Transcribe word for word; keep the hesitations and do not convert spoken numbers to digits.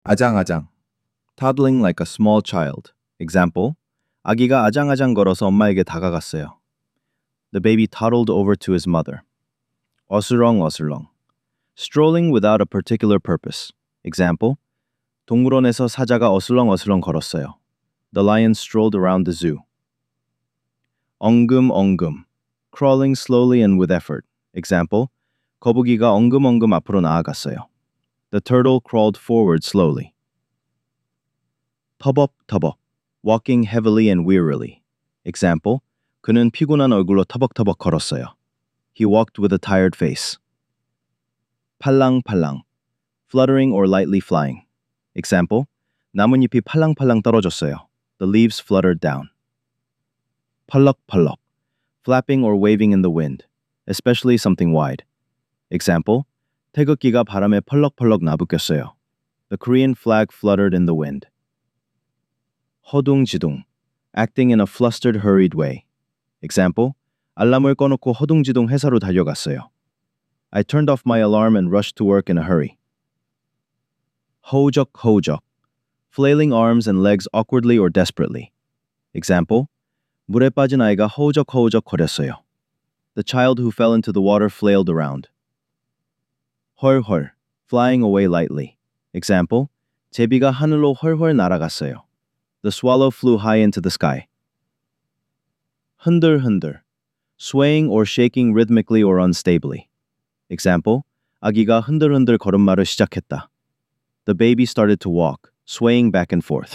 아장아장. Toddling like a small child. Example, 아기가 아장아장 걸어서 엄마에게 다가갔어요. The baby toddled over to his mother. 어슬렁어슬렁. Strolling without a particular purpose. Example, 동물원에서 사자가 어슬렁어슬렁 걸었어요. The lion strolled around the zoo. 엉금엉금. Crawling slowly and with effort. Example, 거북이가 엉금엉금 앞으로 나아갔어요. The turtle crawled forward slowly. 터벅터벅. Walking heavily and wearily. Example, 그는 피곤한 얼굴로 터벅터벅 걸었어요. He walked with a tired face. 팔랑팔랑. Fluttering or lightly flying. Example, 나뭇잎이 팔랑팔랑 떨어졌어요. The leaves fluttered down. 펄럭펄럭. Flapping or waving in the wind, especially something wide. Example, 태극기가 바람에 펄럭펄럭 나부꼈어요. The Korean flag fluttered in the wind. 허둥지둥. Acting in a flustered, hurried way. Example, 알람을 꺼놓고 허둥지둥 회사로 달려갔어요. I turned off my alarm and rushed to work in a hurry. 허우적허우적. Flailing arms and legs awkwardly or desperately. Example, 물에 빠진 아이가 허우적허우적 거렸어요. The child who fell into the water flailed around. 헐헐. Flying away lightly. Example, 제비가 하늘로 헐헐 날아갔어요. The swallow flew high into the sky. 흔들흔들. Swaying or shaking rhythmically or unstably. Example, 아기가 흔들흔들 걸음마를 시작했다. The baby started to walk, swaying back and forth.